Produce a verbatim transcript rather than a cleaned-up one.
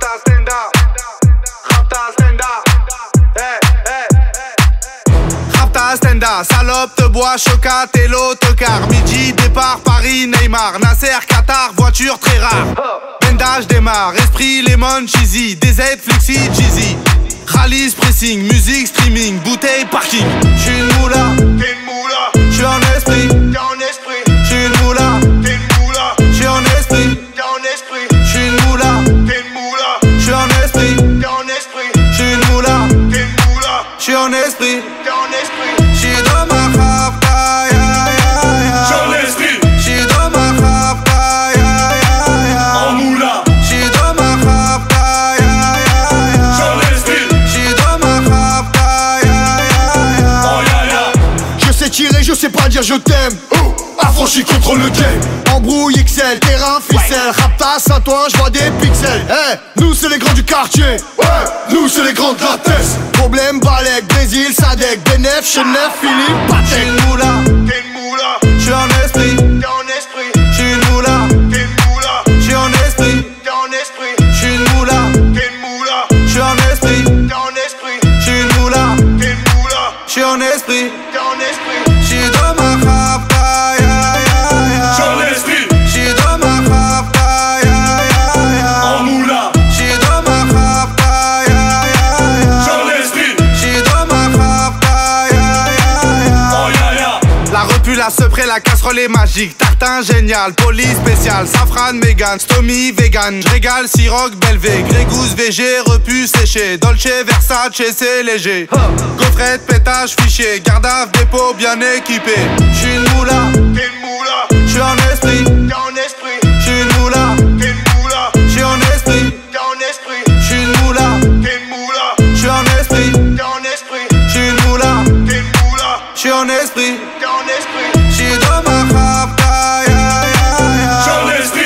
Rapta stand up, Rapta stand up, hey, hey. Rapta stand up, salope te bois, chocat et l'autocar. Midi, départ, Paris, Neymar, Nasser, Qatar, voiture très rare. Bendage démarre, esprit, lemon, cheesy, D Z, flexi, cheesy. Rallye, pressing, musique, streaming, bouteille, parking. J'suis une moula, t'es une moula. J'suis en esprit, t'es en esprit. J'suis une moula, t'es une moula. J'suis en esprit, t'es en esprit. J'suis une moula, t'es une moula. J'suis en esprit, t'es en esprit. J'suis une moula, t'es une moula. J'suis en esprit, t'es en esprit. J'suis dans ma rapta, ya ya ya. J'suis en esprit. J'suis dans ma rapta, ya ya ya. En moula. J'suis dans ma rapta, ya ya ya. J'suis en esprit. J'suis dans ma rapta, ya ya ya. Oh ya ya. Je sais tirer, je sais pas dire je t'aime. Oh, affranchi contre le game. Embrouille X L, terrain, ficelle. Rapta, Saint-Ouen, j'vois des pixels. Eh, hey, nous c'est les grands du quartier. Ouais, nous c'est les grands de la tête. Problème, Balek, Brésil, Sadek, Benef, Chenef, Philippe, Patek. J'suis une moula, t'es une moula. J'suis en esprit, t'es en esprit. J'suis une moula, t'es une moula. J'suis en esprit, t'es en esprit. J'suis une moula, t'es une moula. J'suis en esprit, t'es en esprit. J'suis une moula, t'es une moula. J'suis en esprit, t'es en esprit. J'suis dans ma rapta, ya ya ya. J'suis en esprit. J'suis dans ma rapta, ya ya ya. En moula. J'suis dans ma rapta, ya ya ya. J'suis en esprit. J'suis dans ma rapta, ya ya ya. Oh ya ya. La repu, la sepré, la casserole est magique. Tartin génial, police spécial, safran, mégan, stomy, vegan. J'régale, siroc, belvé, grégousse, V G, repu, séché. Dolce, Versace, c'est léger. Gaufrette, pétage, fichier, gardave, dépôt, bien équipé. J'suis une moula, t'es une moula. J'suis en esprit, t'es en esprit. J'suis une moula, t'es une moula. J'suis en esprit, t'es en esprit. J'suis une moula, t'es une moula. J'suis en esprit, t'es en esprit. J'suis une moula, t'es une moula. J'suis en esprit, t'es en esprit. J'suis dans ma rapta, ya ya ya. J'suis en esprit.